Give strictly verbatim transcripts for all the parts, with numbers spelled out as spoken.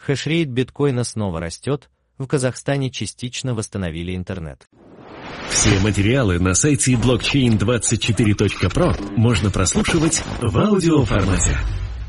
Хешрейт биткоина снова растет, в Казахстане частично восстановили интернет. Все материалы на сайте блокчейн двадцать четыре точка про можно прослушивать в аудиоформате.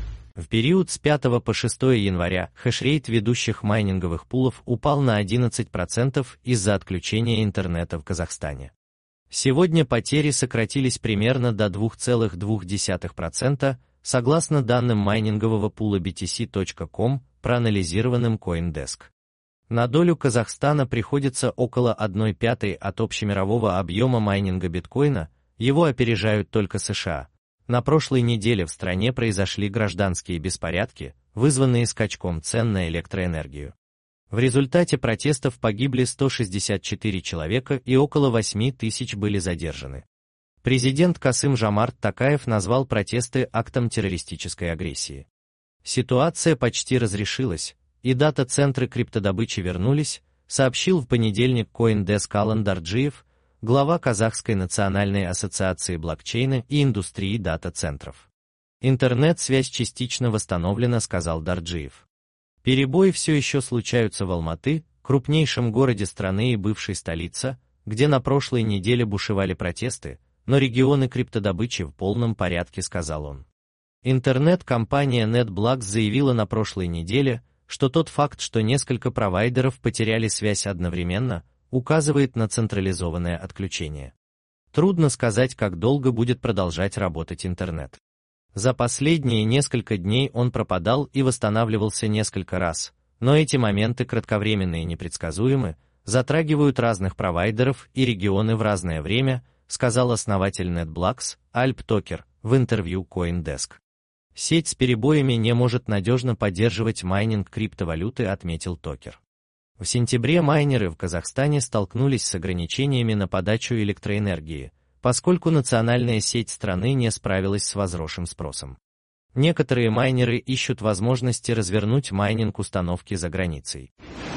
В период с пятого по шестое января хешрейт ведущих майнинговых пулов упал на одиннадцать процентов из-за отключения интернета в Казахстане. Сегодня потери сократились примерно до двух целых двух десятых процента, согласно данным майнингового пула би ти си точка ком, проанализированным CoinDesk. На долю Казахстана приходится около одной пятой от общемирового объема майнинга биткоина, его опережают только США. На прошлой неделе в стране произошли гражданские беспорядки, вызванные скачком цен на электроэнергию. В результате протестов погибли сто шестьдесят четыре человека и около восемь тысяч были задержаны. Президент Касым-Жомарт Токаев назвал протесты актом террористической агрессии. Ситуация почти разрешилась, и дата-центры криптодобычи вернулись, сообщил в понедельник CoinDesk Алан Дарджиев, глава Казахской национальной ассоциации блокчейна и индустрии дата-центров. Интернет-связь частично восстановлена, сказал Дарджиев. Перебои все еще случаются в Алматы, крупнейшем городе страны и бывшей столице, где на прошлой неделе бушевали протесты, но регионы криптодобычи в полном порядке, сказал он. Интернет-компания NetBlocks заявила на прошлой неделе, что тот факт, что несколько провайдеров потеряли связь одновременно, указывает на централизованное отключение. Трудно сказать, как долго будет продолжать работать интернет. За последние несколько дней он пропадал и восстанавливался несколько раз, но эти моменты кратковременные и непредсказуемы, затрагивают разных провайдеров и регионы в разное время, сказал основатель NetBlocks Альп Токер в интервью CoinDesk. Сеть с перебоями не может надежно поддерживать майнинг криптовалюты, отметил Токер. В сентябре майнеры в Казахстане столкнулись с ограничениями на подачу электроэнергии, поскольку национальная сеть страны не справилась с возросшим спросом. Некоторые майнеры ищут возможности развернуть майнинг установки за границей.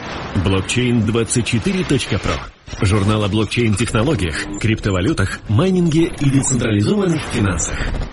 блокчейн двадцать четыре точка про. Журнал о блокчейн-технологиях, криптовалютах, майнинге и децентрализованных финансах.